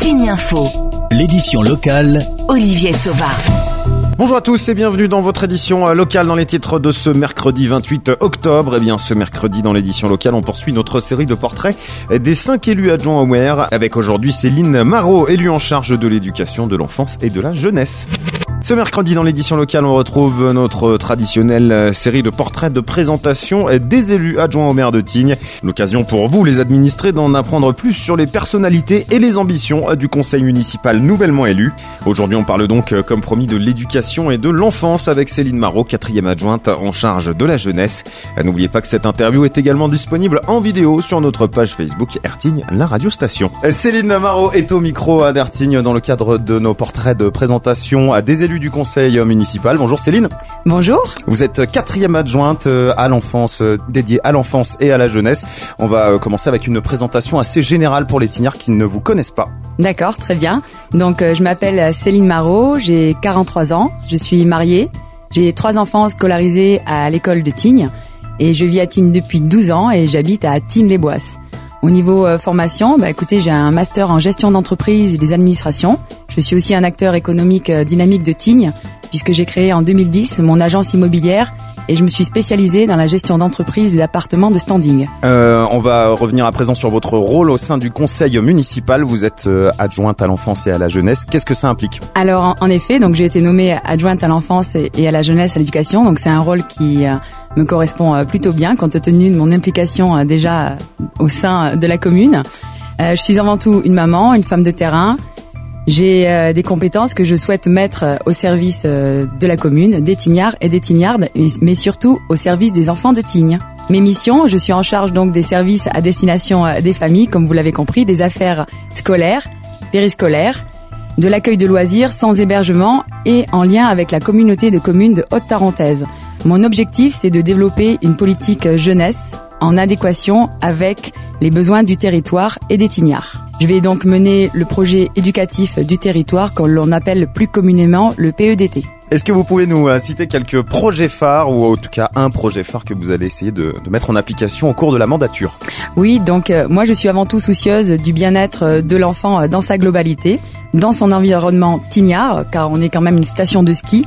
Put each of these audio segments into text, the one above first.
Tignes Info. L'édition locale. Olivier Sauva. Bonjour à tous et bienvenue dans votre édition locale dans les titres de ce mercredi 28 octobre. Eh bien, ce mercredi dans l'édition locale, on poursuit notre série de portraits des 5 élus adjoints au maire avec aujourd'hui Céline Marot, élue en charge de l'éducation, de l'enfance et de la jeunesse. Ce mercredi dans l'édition locale, on retrouve notre traditionnelle série de portraits de présentation des élus adjoints au maire de Tignes. L'occasion pour vous, les administrés, d'en apprendre plus sur les personnalités et les ambitions du conseil municipal nouvellement élu. Aujourd'hui, on parle donc, comme promis, de l'éducation et de l'enfance avec Céline Marot, 4e adjointe en charge de la jeunesse. N'oubliez pas que cette interview est également disponible en vidéo sur notre page Facebook Ertignes, la radio station. Céline Marot est au micro d'Ertignes dans le cadre de nos portraits de présentation des élus du conseil municipal. Bonjour Céline. Bonjour. Vous êtes 4e adjointe à l'enfance, dédiée à l'enfance et à la jeunesse. On va commencer avec une présentation assez générale pour les Tignards qui ne vous connaissent pas. D'accord, très bien. Donc je m'appelle Céline Marot, j'ai 43 ans, je suis mariée, j'ai 3 enfants scolarisés à l'école de Tignes et je vis à Tignes depuis 12 ans et j'habite à Tignes-les-Boisses. Au niveau formation, écoutez, j'ai un master en gestion d'entreprise et des administrations. Je suis aussi un acteur économique dynamique de Tignes, puisque j'ai créé en 2010 mon agence immobilière et je me suis spécialisée dans la gestion d'entreprises et d'appartements de standing. On va revenir à présent sur votre rôle au sein du conseil municipal. Vous êtes adjointe à l'enfance et à la jeunesse. Qu'est-ce que ça implique ? Alors, en effet, donc j'ai été nommée adjointe à l'enfance et à la jeunesse, à l'éducation. Donc c'est un rôle qui me correspond plutôt bien, compte tenu de mon implication déjà au sein de la commune. Je suis avant tout une maman, une femme de terrain. J'ai des compétences que je souhaite mettre au service de la commune, des Tignards et des Tignardes, mais surtout au service des enfants de Tignes. Mes missions, je suis en charge donc des services à destination des familles, comme vous l'avez compris, des affaires scolaires, périscolaires, de l'accueil de loisirs sans hébergement et en lien avec la communauté de communes de Haute-Tarentaise. Mon objectif, c'est de développer une politique jeunesse en adéquation avec les besoins du territoire et des Tignards. Je vais donc mener le projet éducatif du territoire, que l'on appelle plus communément le PEDT. Est-ce que vous pouvez nous citer quelques projets phares, ou en tout cas un projet phare que vous allez essayer de mettre en application au cours de la mandature ? Oui, donc moi je suis avant tout soucieuse du bien-être de l'enfant dans sa globalité, dans son environnement tignard, car on est quand même une station de ski.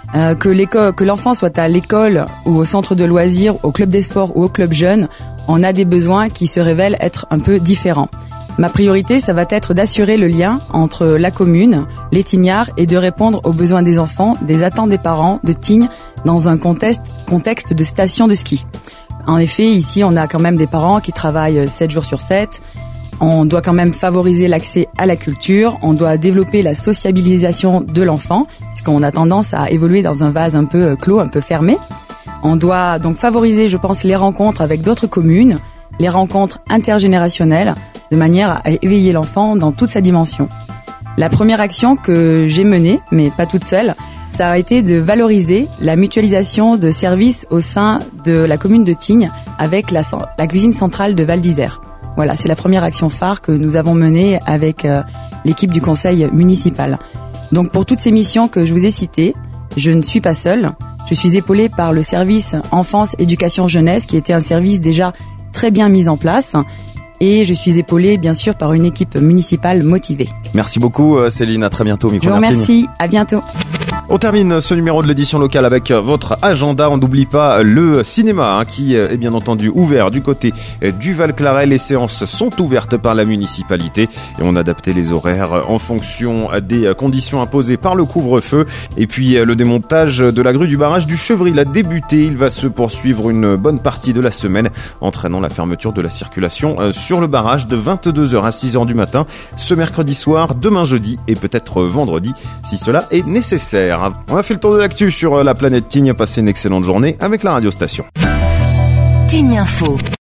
Que l'enfant soit à l'école ou au centre de loisirs, au club des sports ou au club jeune, on a des besoins qui se révèlent être un peu différents. Ma priorité, ça va être d'assurer le lien entre la commune, les Tignards et de répondre aux besoins des enfants, des attentes des parents de Tignes dans un contexte de station de ski. En effet, ici, on a quand même des parents qui travaillent 7 jours sur 7. On doit quand même favoriser l'accès à la culture, on doit développer la sociabilisation de l'enfant, puisqu'on a tendance à évoluer dans un vase un peu clos, un peu fermé. On doit donc favoriser, je pense, les rencontres avec d'autres communes, les rencontres intergénérationnelles, de manière à éveiller l'enfant dans toute sa dimension. La première action que j'ai menée, mais pas toute seule, ça a été de valoriser la mutualisation de services au sein de la commune de Tignes avec la cuisine centrale de Val d'Isère. Voilà, c'est la première action phare que nous avons menée avec l'équipe du conseil municipal. Donc pour toutes ces missions que je vous ai citées, je ne suis pas seule. Je suis épaulée par le service enfance, éducation, jeunesse, qui était un service déjà très bien mis en place. Et je suis épaulée, bien sûr, par une équipe municipale motivée. Merci beaucoup Céline, à très bientôt au micro. Je vous remercie, à bientôt. On termine ce numéro de l'édition locale avec votre agenda. On n'oublie pas le cinéma qui est bien entendu ouvert du côté du Val-Claret. Les séances sont ouvertes par la municipalité et on a adapté les horaires en fonction des conditions imposées par le couvre-feu. Et puis le démontage de la grue du barrage du Chevril a débuté. Il va se poursuivre une bonne partie de la semaine, entraînant la fermeture de la circulation sur le barrage de 22h à 6h du matin ce mercredi soir, demain jeudi et peut-être vendredi si cela est nécessaire. On a fait le tour de l'actu sur la planète Tignes. Passez une excellente journée avec la radio station. Tignes Info.